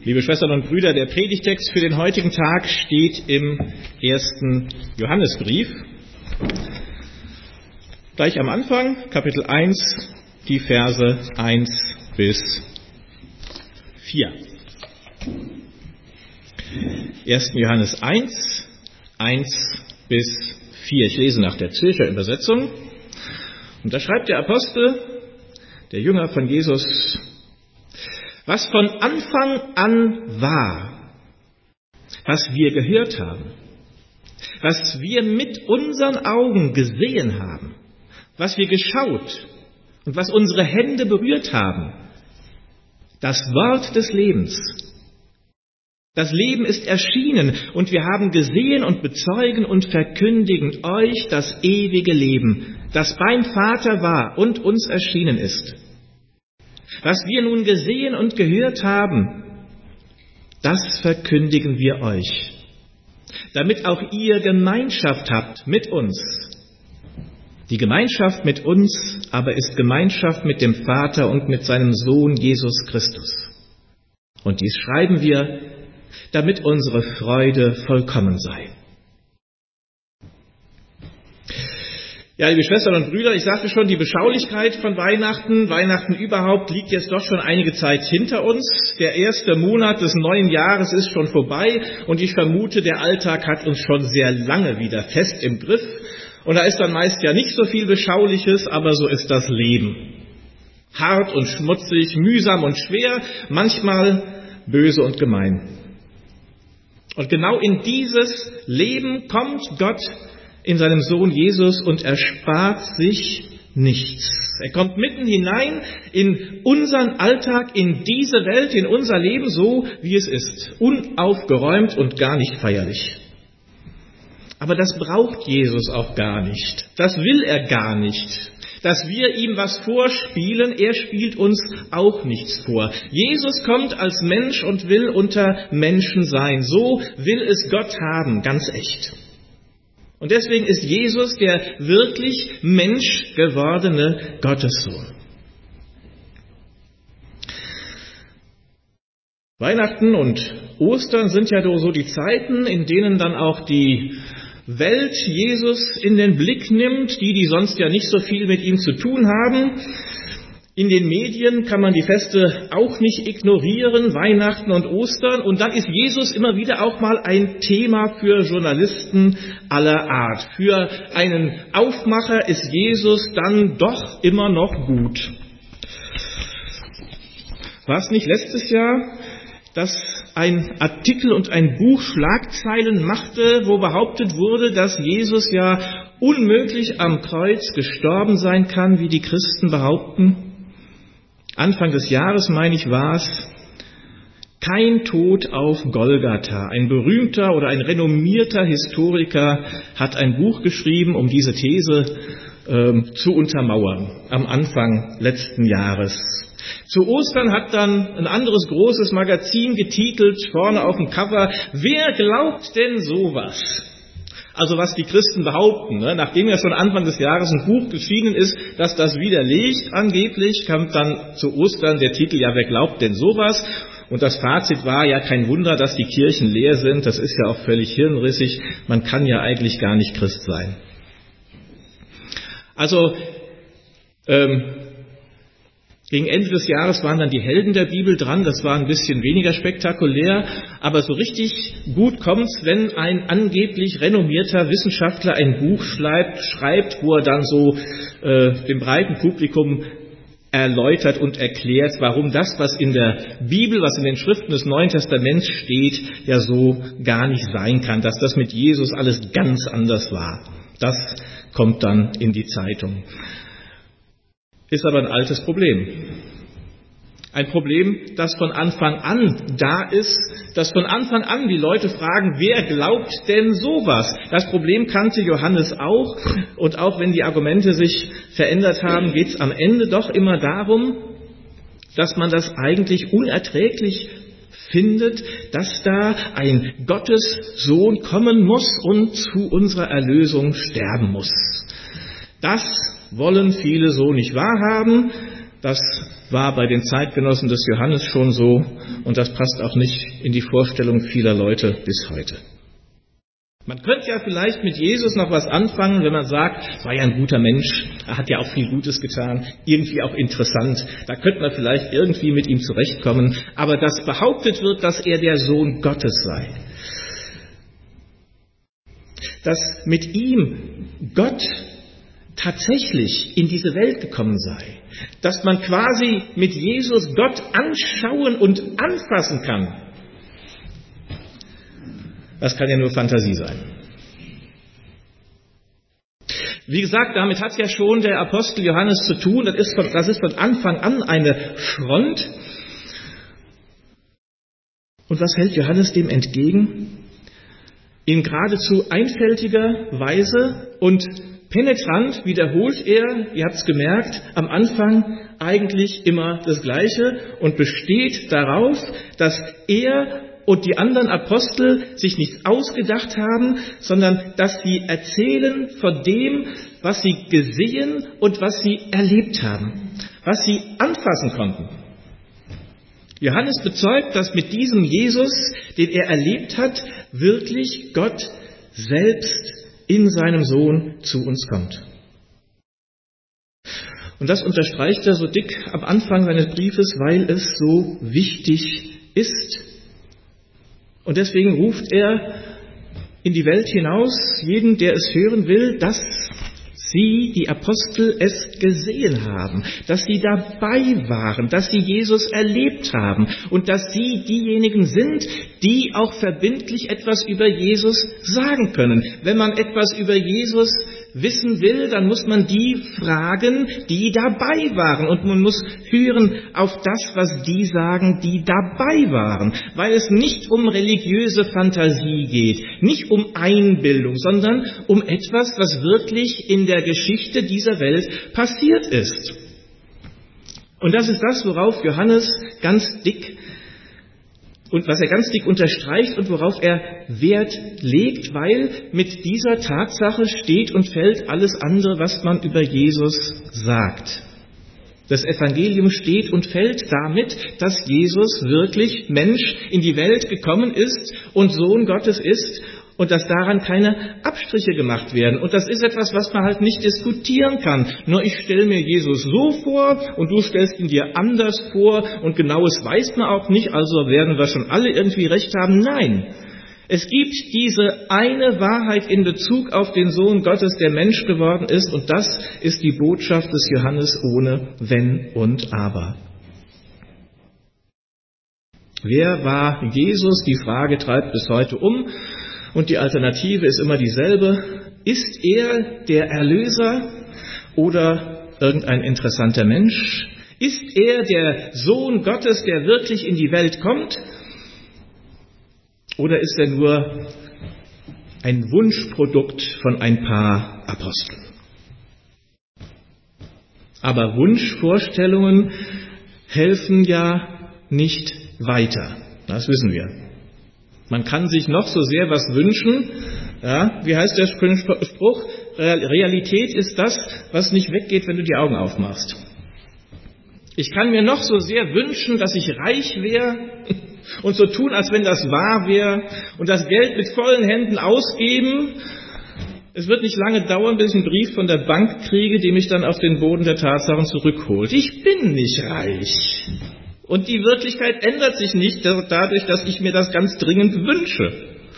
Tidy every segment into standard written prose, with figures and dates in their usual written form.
Liebe Schwestern und Brüder, der Predigtext für den heutigen Tag steht im 1. Johannesbrief. Gleich am Anfang, Kapitel 1, die Verse 1 bis 4. 1. Johannes 1, 1 bis 4. Ich lese nach der Zürcher Übersetzung. Und da schreibt der Apostel, der Jünger von Jesus: Was von Anfang an war, was wir gehört haben, was wir mit unseren Augen gesehen haben, was wir geschaut und was unsere Hände berührt haben, das Wort des Lebens. Das Leben ist erschienen und wir haben gesehen und bezeugen und verkündigen euch das ewige Leben, das beim Vater war und uns erschienen ist. Was wir nun gesehen und gehört haben, das verkündigen wir euch, damit auch ihr Gemeinschaft habt mit uns. Die Gemeinschaft mit uns aber ist Gemeinschaft mit dem Vater und mit seinem Sohn Jesus Christus. Und dies schreiben wir, damit unsere Freude vollkommen sei. Ja, liebe Schwestern und Brüder, ich sagte schon, die Beschaulichkeit von Weihnachten überhaupt liegt jetzt doch schon einige Zeit hinter uns. Der erste Monat des neuen Jahres ist schon vorbei und ich vermute, der Alltag hat uns schon sehr lange wieder fest im Griff. Und da ist dann meist ja nicht so viel Beschauliches, aber so ist das Leben. Hart und schmutzig, mühsam und schwer, manchmal böse und gemein. Und genau in dieses Leben kommt Gott in seinem Sohn Jesus und erspart sich nichts. Er kommt mitten hinein in unseren Alltag, in diese Welt, in unser Leben, so wie es ist. Unaufgeräumt und gar nicht feierlich. Aber das braucht Jesus auch gar nicht. Das will er gar nicht. Dass wir ihm was vorspielen, er spielt uns auch nichts vor. Jesus kommt als Mensch und will unter Menschen sein. So will es Gott haben, ganz echt. Und deswegen ist Jesus der wirklich Mensch gewordene Gottessohn. Weihnachten und Ostern sind ja so die Zeiten, in denen dann auch die Welt Jesus in den Blick nimmt, die sonst ja nicht so viel mit ihm zu tun haben. In den Medien kann man die Feste auch nicht ignorieren, Weihnachten und Ostern. Und dann ist Jesus immer wieder auch mal ein Thema für Journalisten aller Art. Für einen Aufmacher ist Jesus dann doch immer noch gut. War es nicht letztes Jahr, dass ein Artikel und ein Buch Schlagzeilen machte, wo behauptet wurde, dass Jesus ja unmöglich am Kreuz gestorben sein kann, wie die Christen behaupten? Anfang des Jahres, meine ich, war es: Kein Tod auf Golgatha. Ein berühmter oder ein renommierter Historiker hat ein Buch geschrieben, um diese These zu untermauern, am Anfang letzten Jahres. Zu Ostern hat dann ein anderes großes Magazin getitelt, vorne auf dem Cover: Wer glaubt denn sowas? Also was die Christen behaupten, ne? Nachdem ja schon Anfang des Jahres ein Buch erschienen ist, das das widerlegt, angeblich, kam dann zu Ostern der Titel: Ja, wer glaubt denn sowas? Und das Fazit war: Ja, kein Wunder, dass die Kirchen leer sind, das ist ja auch völlig hirnrissig, man kann ja eigentlich gar nicht Christ sein. Also, gegen Ende des Jahres waren dann die Helden der Bibel dran, das war ein bisschen weniger spektakulär, aber so richtig gut kommt's, wenn ein angeblich renommierter Wissenschaftler ein Buch schreibt, wo er dann so dem breiten Publikum erläutert und erklärt, warum das, was in der Bibel, was in den Schriften des Neuen Testaments steht, ja so gar nicht sein kann, dass das mit Jesus alles ganz anders war. Das kommt dann in die Zeitung. Ist aber ein altes Problem. Ein Problem, das von Anfang an da ist, dass von Anfang an die Leute fragen: Wer glaubt denn sowas? Das Problem kannte Johannes auch. Und auch wenn die Argumente sich verändert haben, geht es am Ende doch immer darum, dass man das eigentlich unerträglich findet, dass da ein Gottessohn kommen muss und zu unserer Erlösung sterben muss. Das wollen viele so nicht wahrhaben. Das war bei den Zeitgenossen des Johannes schon so und das passt auch nicht in die Vorstellung vieler Leute bis heute. Man könnte ja vielleicht mit Jesus noch was anfangen, wenn man sagt, es war ja ein guter Mensch, er hat ja auch viel Gutes getan, irgendwie auch interessant. Da könnte man vielleicht irgendwie mit ihm zurechtkommen. Aber dass behauptet wird, dass er der Sohn Gottes sei, dass mit ihm Gott tatsächlich in diese Welt gekommen sei, dass man quasi mit Jesus Gott anschauen und anfassen kann, das kann ja nur Fantasie sein. Wie gesagt, damit hat ja schon der Apostel Johannes zu tun. Das ist von Anfang an eine Front. Und was hält Johannes dem entgegen? In geradezu einfältiger Weise und penetrant wiederholt er, ihr habt es gemerkt, am Anfang eigentlich immer das Gleiche und besteht darauf, dass er und die anderen Apostel sich nichts ausgedacht haben, sondern dass sie erzählen von dem, was sie gesehen und was sie erlebt haben, was sie anfassen konnten. Johannes bezeugt, dass mit diesem Jesus, den er erlebt hat, wirklich Gott selbst in seinem Sohn zu uns kommt. Und das unterstreicht er so dick am Anfang seines Briefes, weil es so wichtig ist. Und deswegen ruft er in die Welt hinaus, jeden, der es hören will, dass sie, die Apostel, es gesehen haben, dass sie dabei waren, dass sie Jesus erlebt haben und dass sie diejenigen sind, die auch verbindlich etwas über Jesus sagen können. Wenn man etwas über Jesus wissen will, dann muss man die fragen, die dabei waren. Und man muss hören auf das, was die sagen, die dabei waren. Weil es nicht um religiöse Fantasie geht, nicht um Einbildung, sondern um etwas, was wirklich in der Geschichte dieser Welt passiert ist. Und das ist das, worauf Johannes ganz dick und was er ganz dick unterstreicht und worauf er Wert legt, weil mit dieser Tatsache steht und fällt alles andere, was man über Jesus sagt. Das Evangelium steht und fällt damit, dass Jesus wirklich Mensch in die Welt gekommen ist und Sohn Gottes ist und dass daran keine Abstriche gemacht werden. Und das ist etwas, was man halt nicht diskutieren kann. Nur ich stelle mir Jesus so vor und du stellst ihn dir anders vor und genaues weiß man auch nicht, also werden wir schon alle irgendwie recht haben. Nein, es gibt diese eine Wahrheit in Bezug auf den Sohn Gottes, der Mensch geworden ist, und das ist die Botschaft des Johannes ohne Wenn und Aber. Wer war Jesus? Die Frage treibt bis heute um. Und die Alternative ist immer dieselbe. Ist er der Erlöser oder irgendein interessanter Mensch? Ist er der Sohn Gottes, der wirklich in die Welt kommt? Oder ist er nur ein Wunschprodukt von ein paar Aposteln? Aber Wunschvorstellungen helfen ja nicht weiter. Das wissen wir. Man kann sich noch so sehr was wünschen. Ja, wie heißt der Spruch? Realität ist das, was nicht weggeht, wenn du die Augen aufmachst. Ich kann mir noch so sehr wünschen, dass ich reich wäre und so tun, als wenn das wahr wäre und das Geld mit vollen Händen ausgeben. Es wird nicht lange dauern, bis ich einen Brief von der Bank kriege, der mich dann auf den Boden der Tatsachen zurückholt. Ich bin nicht reich. Und die Wirklichkeit ändert sich nicht dadurch, dass ich mir das ganz dringend wünsche.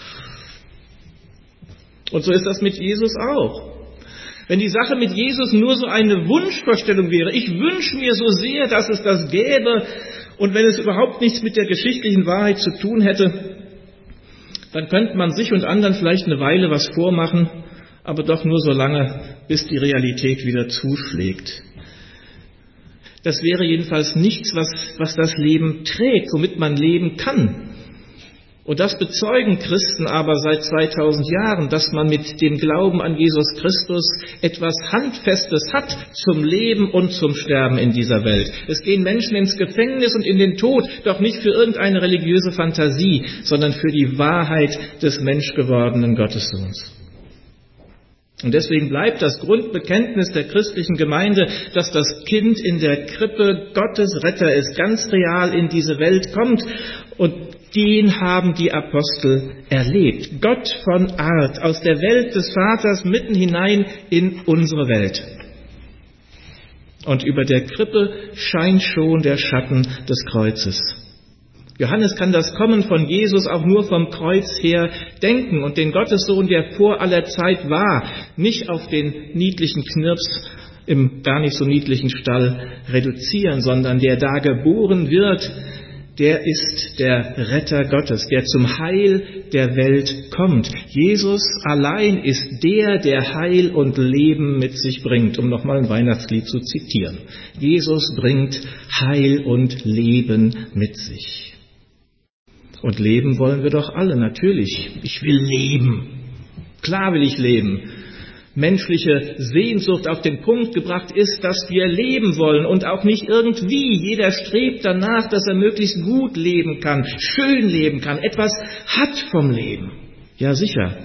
Und so ist das mit Jesus auch. Wenn die Sache mit Jesus nur so eine Wunschvorstellung wäre, ich wünsche mir so sehr, dass es das gäbe, und wenn es überhaupt nichts mit der geschichtlichen Wahrheit zu tun hätte, dann könnte man sich und anderen vielleicht eine Weile was vormachen, aber doch nur so lange, bis die Realität wieder zuschlägt. Das wäre jedenfalls nichts, was das Leben trägt, womit man leben kann. Und das bezeugen Christen aber seit 2000 Jahren, dass man mit dem Glauben an Jesus Christus etwas Handfestes hat zum Leben und zum Sterben in dieser Welt. Es gehen Menschen ins Gefängnis und in den Tod, doch nicht für irgendeine religiöse Fantasie, sondern für die Wahrheit des menschgewordenen Gottessohns. Und deswegen bleibt das Grundbekenntnis der christlichen Gemeinde, dass das Kind in der Krippe Gottes Retter ist, ganz real in diese Welt kommt. Und den haben die Apostel erlebt. Gott von Art, aus der Welt des Vaters mitten hinein in unsere Welt. Und über der Krippe scheint schon der Schatten des Kreuzes. Johannes kann das Kommen von Jesus auch nur vom Kreuz her denken und den Gottessohn, der vor aller Zeit war, nicht auf den niedlichen Knirps im gar nicht so niedlichen Stall reduzieren, sondern der da geboren wird, der ist der Retter Gottes, der zum Heil der Welt kommt. Jesus allein ist der Heil und Leben mit sich bringt, um nochmal ein Weihnachtslied zu zitieren. Jesus bringt Heil und Leben mit sich. Und leben wollen wir doch alle, natürlich. Ich will leben. Klar will ich leben. Menschliche Sehnsucht auf den Punkt gebracht ist, dass wir leben wollen und auch nicht irgendwie. Jeder strebt danach, dass er möglichst gut leben kann, schön leben kann, etwas hat vom Leben. Ja, sicher.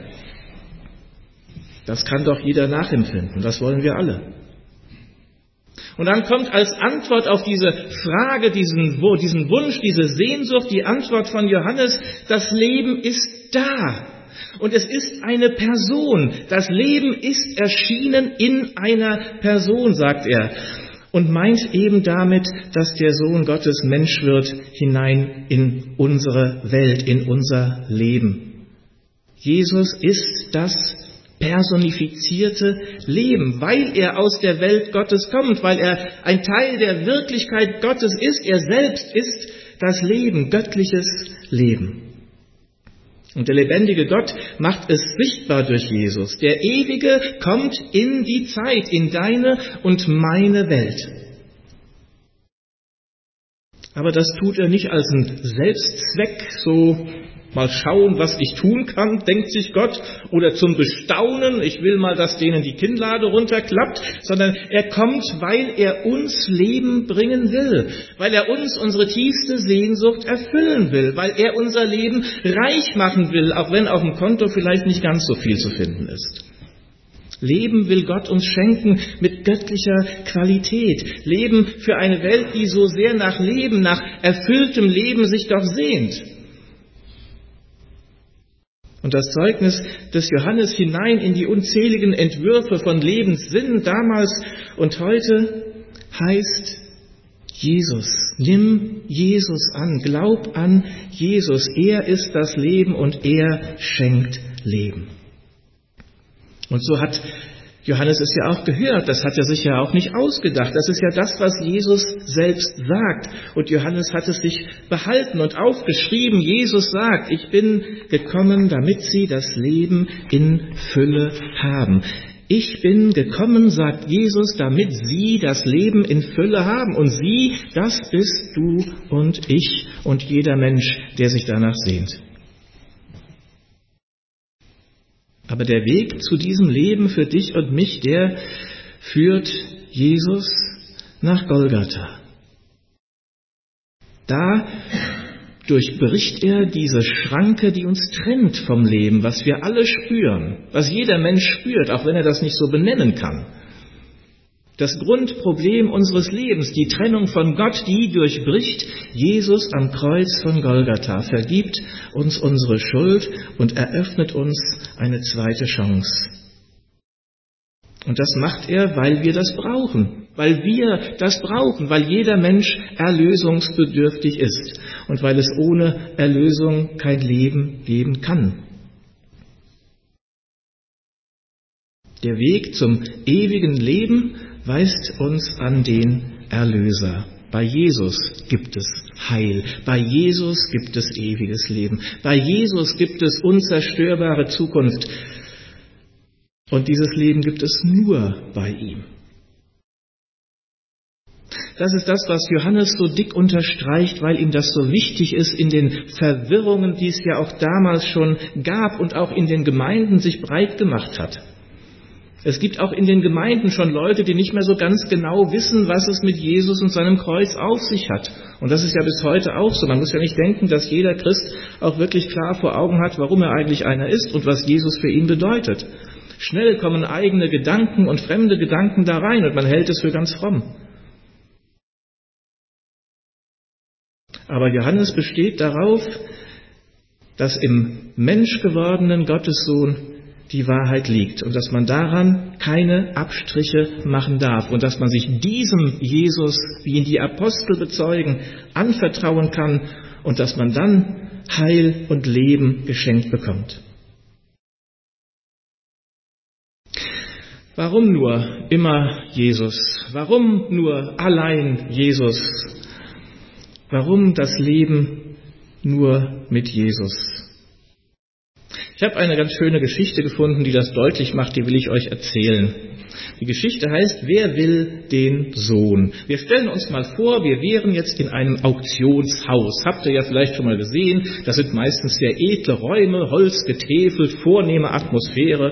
Das kann doch jeder nachempfinden. Das wollen wir alle. Und dann kommt als Antwort auf diese Frage, diesen Wunsch, diese Sehnsucht, die Antwort von Johannes: Das Leben ist da. Und es ist eine Person. Das Leben ist erschienen in einer Person, sagt er. Und meint eben damit, dass der Sohn Gottes Mensch wird hinein in unsere Welt, in unser Leben. Jesus ist das personifizierte Leben, weil er aus der Welt Gottes kommt, weil er ein Teil der Wirklichkeit Gottes ist. Er selbst ist das Leben, göttliches Leben. Und der lebendige Gott macht es sichtbar durch Jesus. Der Ewige kommt in die Zeit, in deine und meine Welt. Aber das tut er nicht als einen Selbstzweck, so mal schauen, was ich tun kann, denkt sich Gott, oder zum Bestaunen, ich will mal, dass denen die Kinnlade runterklappt, sondern er kommt, weil er uns Leben bringen will, weil er uns unsere tiefste Sehnsucht erfüllen will, weil er unser Leben reich machen will, auch wenn auf dem Konto vielleicht nicht ganz so viel zu finden ist. Leben will Gott uns schenken mit göttlicher Qualität. Leben für eine Welt, die so sehr nach Leben, nach erfülltem Leben sich doch sehnt. Und das Zeugnis des Johannes hinein in die unzähligen Entwürfe von Lebenssinn damals und heute heißt: Jesus. Nimm Jesus an, glaub an Jesus. Er ist das Leben und er schenkt Leben. Und so hat Johannes es ja auch gehört, das hat er sich ja auch nicht ausgedacht. Das ist ja das, was Jesus selbst sagt. Und Johannes hat es sich behalten und aufgeschrieben. Jesus sagt: Ich bin gekommen, damit sie das Leben in Fülle haben. Ich bin gekommen, sagt Jesus, damit sie das Leben in Fülle haben. Und sie, das bist du und ich und jeder Mensch, der sich danach sehnt. Aber der Weg zu diesem Leben für dich und mich, der führt Jesus nach Golgatha. Da durchbricht er diese Schranke, die uns trennt vom Leben, was wir alle spüren, was jeder Mensch spürt, auch wenn er das nicht so benennen kann. Das Grundproblem unseres Lebens, die Trennung von Gott, die durchbricht Jesus am Kreuz von Golgatha, vergibt uns unsere Schuld und eröffnet uns eine zweite Chance. Und das macht er, weil wir das brauchen, weil jeder Mensch erlösungsbedürftig ist und weil es ohne Erlösung kein Leben geben kann. Der Weg zum ewigen Leben weist uns an den Erlöser. Bei Jesus gibt es Heil, bei Jesus gibt es ewiges Leben, bei Jesus gibt es unzerstörbare Zukunft. Und dieses Leben gibt es nur bei ihm. Das ist das, was Johannes so dick unterstreicht, weil ihm das so wichtig ist in den Verwirrungen, die es ja auch damals schon gab und auch in den Gemeinden sich breit gemacht hat. Es gibt auch in den Gemeinden schon Leute, die nicht mehr so ganz genau wissen, was es mit Jesus und seinem Kreuz auf sich hat. Und das ist ja bis heute auch so. Man muss ja nicht denken, dass jeder Christ auch wirklich klar vor Augen hat, warum er eigentlich einer ist und was Jesus für ihn bedeutet. Schnell kommen eigene Gedanken und fremde Gedanken da rein und man hält es für ganz fromm. Aber Johannes besteht darauf, dass im menschgewordenen Gottessohn die Wahrheit liegt und dass man daran keine Abstriche machen darf und dass man sich diesem Jesus, wie ihn die Apostel bezeugen, anvertrauen kann und dass man dann Heil und Leben geschenkt bekommt. Warum nur immer Jesus? Warum nur allein Jesus? Warum das Leben nur mit Jesus? Ich habe eine ganz schöne Geschichte gefunden, die das deutlich macht, die will ich euch erzählen. Die Geschichte heißt, wer will den Sohn? Wir stellen uns mal vor, wir wären jetzt in einem Auktionshaus. Habt ihr ja vielleicht schon mal gesehen, das sind meistens sehr edle Räume, Holz getäfelt, vornehme Atmosphäre.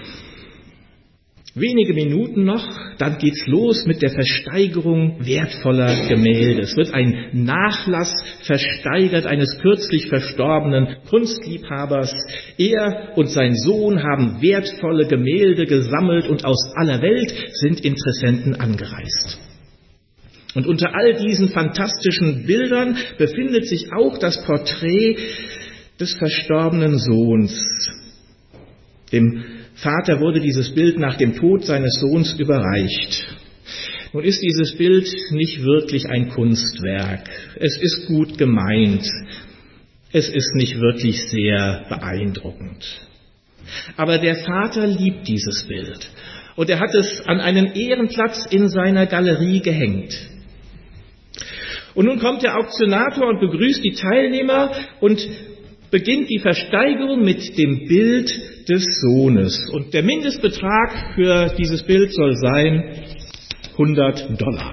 Wenige Minuten noch, dann geht's los mit der Versteigerung wertvoller Gemälde. Es wird ein Nachlass versteigert eines kürzlich verstorbenen Kunstliebhabers. Er und sein Sohn haben wertvolle Gemälde gesammelt und aus aller Welt sind Interessenten angereist. Und unter all diesen fantastischen Bildern befindet sich auch das Porträt des verstorbenen Sohns. Dem Vater wurde dieses Bild nach dem Tod seines Sohns überreicht. Nun ist dieses Bild nicht wirklich ein Kunstwerk. Es ist gut gemeint. Es ist nicht wirklich sehr beeindruckend. Aber der Vater liebt dieses Bild. Und er hat es an einen Ehrenplatz in seiner Galerie gehängt. Und nun kommt der Auktionator und begrüßt die Teilnehmer und beginnt die Versteigerung mit dem Bild des Sohnes. Und der Mindestbetrag für dieses Bild soll sein $100.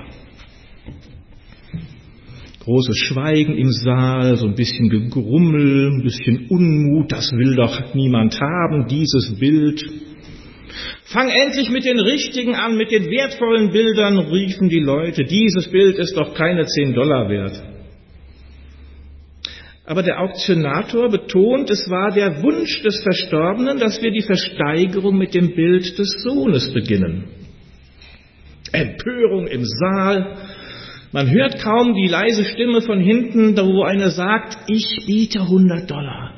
Großes Schweigen im Saal, so ein bisschen Gegrummel, ein bisschen Unmut, das will doch niemand haben, dieses Bild. Fang endlich mit den richtigen an, mit den wertvollen Bildern, riefen die Leute. Dieses Bild ist doch keine $10 wert. Aber der Auktionator betont, es war der Wunsch des Verstorbenen, dass wir die Versteigerung mit dem Bild des Sohnes beginnen. Empörung im Saal. Man hört kaum die leise Stimme von hinten, wo einer sagt, ich biete $100.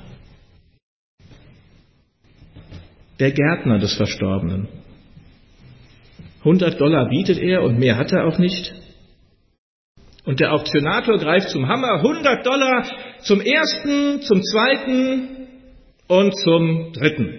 Der Gärtner des Verstorbenen. $100 bietet er und mehr hat er auch nicht. Und der Auktionator greift zum Hammer, $100 zum ersten, zum zweiten und zum dritten.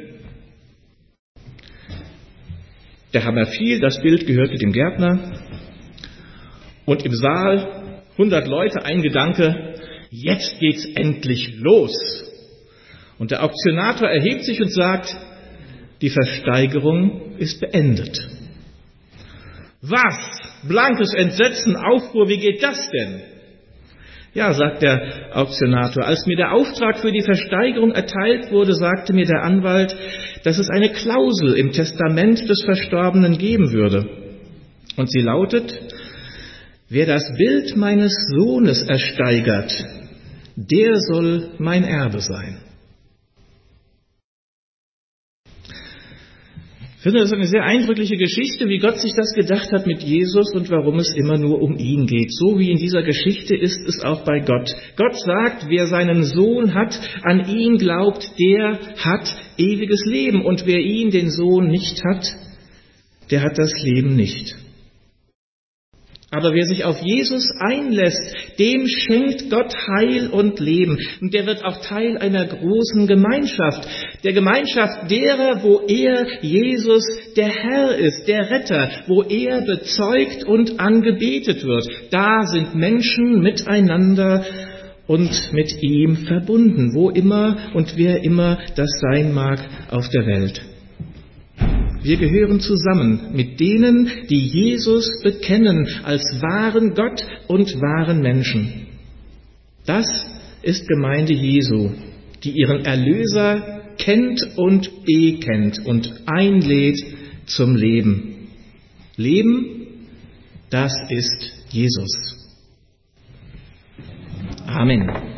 Der Hammer fiel, das Bild gehörte dem Gärtner. Und im Saal 100 Leute, ein Gedanke, jetzt geht's endlich los. Und der Auktionator erhebt sich und sagt, die Versteigerung ist beendet. Was? Blankes Entsetzen, Aufruhr, wie geht das denn? Ja, sagt der Auktionator, als mir der Auftrag für die Versteigerung erteilt wurde, sagte mir der Anwalt, dass es eine Klausel im Testament des Verstorbenen geben würde. Und sie lautet, wer das Bild meines Sohnes ersteigert, der soll mein Erbe sein. Ich finde, das ist eine sehr eindrückliche Geschichte, wie Gott sich das gedacht hat mit Jesus und warum es immer nur um ihn geht. So wie in dieser Geschichte ist es auch bei Gott. Gott sagt, wer seinen Sohn hat, an ihn glaubt, der hat ewiges Leben. Und wer ihn, den Sohn, nicht hat, der hat das Leben nicht. Aber wer sich auf Jesus einlässt, dem schenkt Gott Heil und Leben. Und der wird auch Teil einer großen Gemeinschaft. Der Gemeinschaft derer, wo er, Jesus, der Herr ist, der Retter, wo er bezeugt und angebetet wird. Da sind Menschen miteinander und mit ihm verbunden, wo immer und wer immer das sein mag auf der Welt. Wir gehören zusammen mit denen, die Jesus bekennen als wahren Gott und wahren Menschen. Das ist Gemeinde Jesu, die ihren Erlöser kennt und bekennt und einlädt zum Leben. Leben, das ist Jesus. Amen.